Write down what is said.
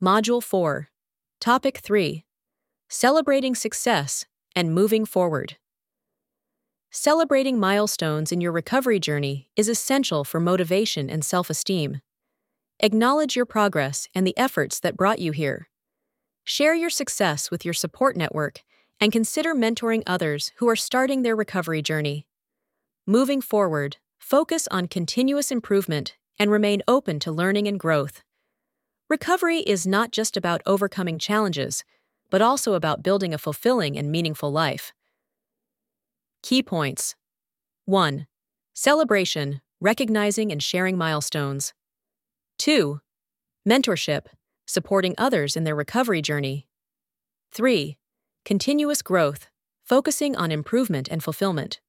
Module 4. Topic 3. Celebrating success and moving forward. Celebrating milestones in your recovery journey is essential for motivation and self-esteem. Acknowledge your progress and the efforts that brought you here. Share your success with your support network and consider mentoring others who are starting their recovery journey. Moving forward, focus on continuous improvement and remain open to learning and growth. Recovery is not just about overcoming challenges, but also about building a fulfilling and meaningful life. Key points. 1. Celebration, recognizing and sharing milestones. 2. Mentorship, supporting others in their recovery journey. 3. Continuous growth, focusing on improvement and fulfillment.